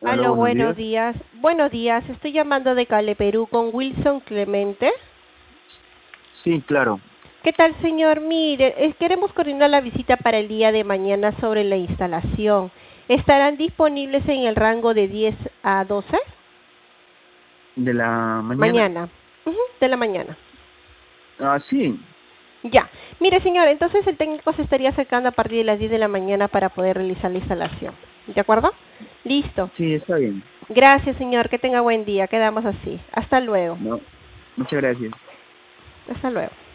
Aló, Aló, buenos buenos días. días. Buenos días, estoy llamando de Cale, Perú con Wilson Clemente. Sí, claro. ¿Qué tal, señor? Mire, queremos coordinar la visita para el día de mañana sobre la instalación. ¿Estarán disponibles en el rango de 10 a 12? ¿De la mañana? Mañana. De la mañana. Ah, sí. Ya. Mire, señor, entonces el técnico se estaría acercando a partir de las 10 de la mañana para poder realizar la instalación. ¿De acuerdo? Listo. Sí, está bien. Gracias, señor. Que tenga buen día. Quedamos así. Hasta luego. No, muchas gracias. Hasta luego.